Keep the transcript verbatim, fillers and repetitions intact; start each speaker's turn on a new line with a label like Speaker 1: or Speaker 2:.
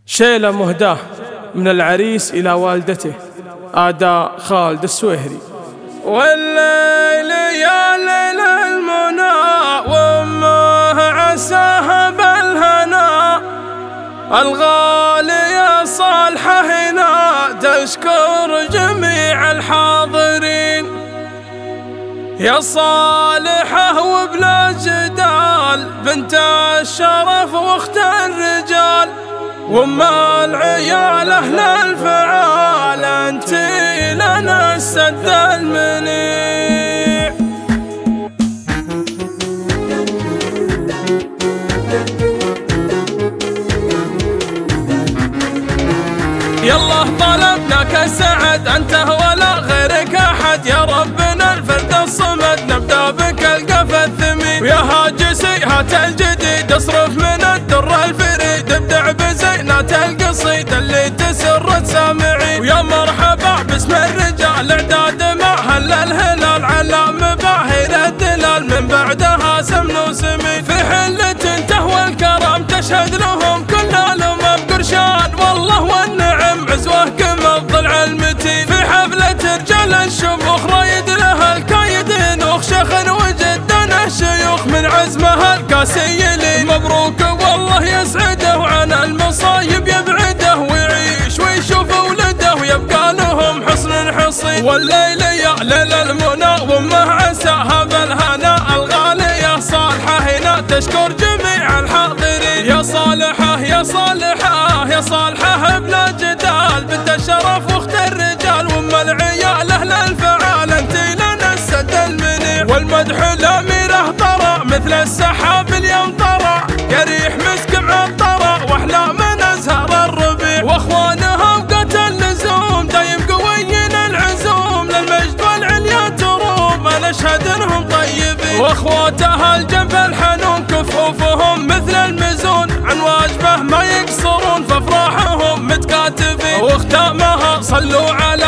Speaker 1: شيلة مهداة من العريس إلى والدته. أداء خالد السويهري.
Speaker 2: والليل يا ليل المنى وامه عساها بالهنا، الغالية صالحة هنا تشكر جميع الحاضرين. يا صالحة وبلا جدال بنت الشرف واخت الرجال، وام العيال اهل الفعال انتي لنا السد المنيع. يالله طلبناك السعد انت ولا غيرك احد، يا ربنا الفرد الصمد نبدا بك القف الثمين. ويا هاجسي هات الجديد اصرف من الدر الفريد، ابدع بزينات القصيد اللي تسر السامعين. ويا مرحبا باسم الرجال اعداد مع هل الهلال على مباهر الدلال، من بعدها سمن وسمين. في حلة تهوى الكرم تشهد لهم كل الامم قرشان، والله والنعم عزوه كما الضلع المتين. في حفلة رجال الشموخ رايد لها الكايدين، وخشخ وجدنا الشيوخ من عزمها الكاسي لي. مبروك والله يسعده وعن المصايب يبعده، ويعيش ويشوف ولده ويبقى لهم حصن حصين. والليل يا ليل المنى وامه عساها بالهنا، الغالية صالحة هنا تشكر جميع الحاضرين. يا صالحة يا صالحة يا صالحة بلا جدال بنت الشرف واخت الرجال، وام العيال اهل الفعال انتي لنا السد المنيع. والمدح الاميره طرى مثل السحاب اليوم طرى، يريح مسك معطرة واحلى من ازهار الربيع. واخوانها وقت اللزوم دايم قويين العزوم، للمجد والعليا تروم انا اشهد انهم طيبين. واخواتها الجنب الحنون كفوفهم مثل المزون، عن واجبه ما يقصرون فافراحهم متكاتفين. واختامها صلوا على